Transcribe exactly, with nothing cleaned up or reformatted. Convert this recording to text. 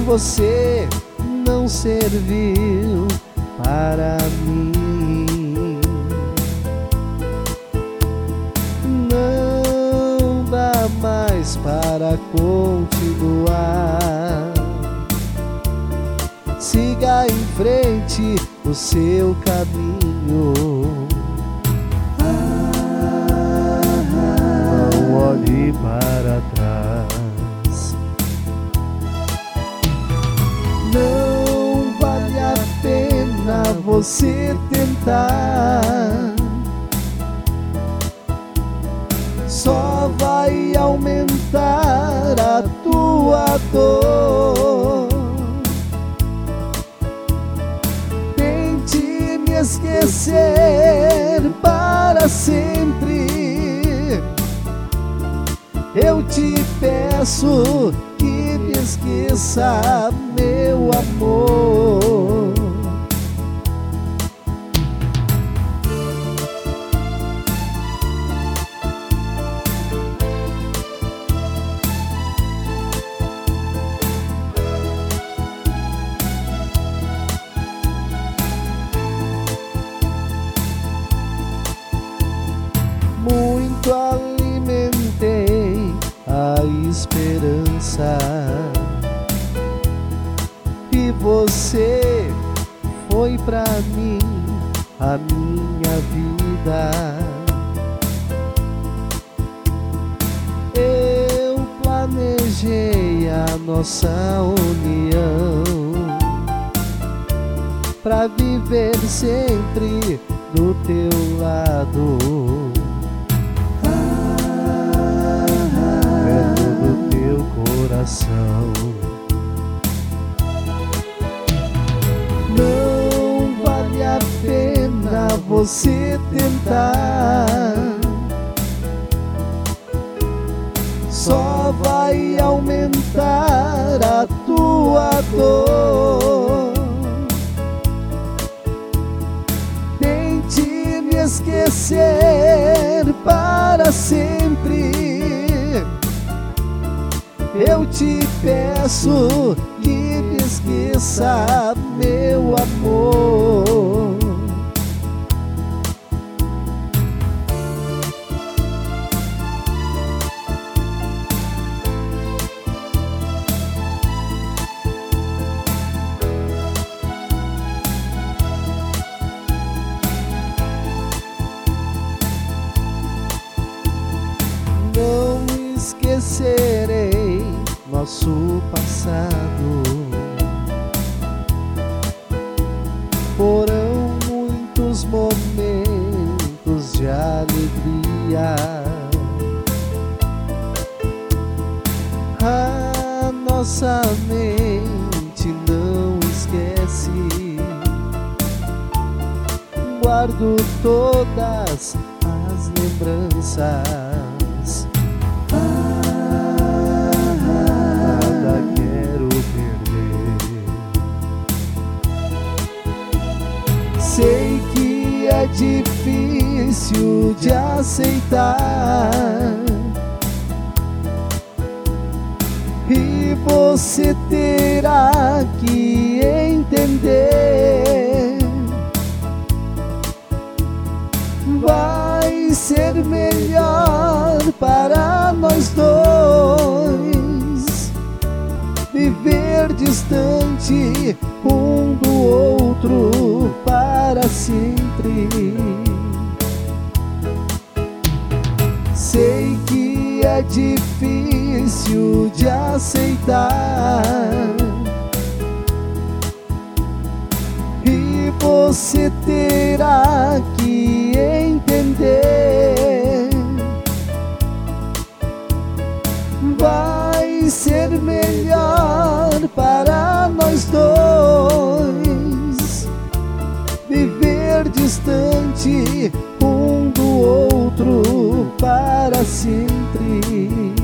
você não serviu para mim. Não dá mais para continuar. Siga em frente o seu caminho. Não olhe para trás. Não vale a pena você tentar. Só vai aumentar a tua dor. Tente me esquecer para sempre. Eu te peço que me esqueça, meu amor. Muito alimentei a esperança e você foi pra mim a minha vida. Eu planejei a nossa união pra viver sempre do teu lado. Não vale a pena você tentar. Só vai aumentar a tua dor. Tente me esquecer para sempre. Eu te peço que me esqueça, meu amor. Não esquecerei nosso passado. Foram muitos momentos de alegria. A nossa mente não esquece. Guardo todas as lembranças. Sei que é difícil de aceitar e você terá que entender. Vai ser melhor para nós dois viver distante um do outro para sempre. Sei que é difícil de aceitar e você terá que entender. Vai ser melhor para nós dois viver distante um do outro para sempre.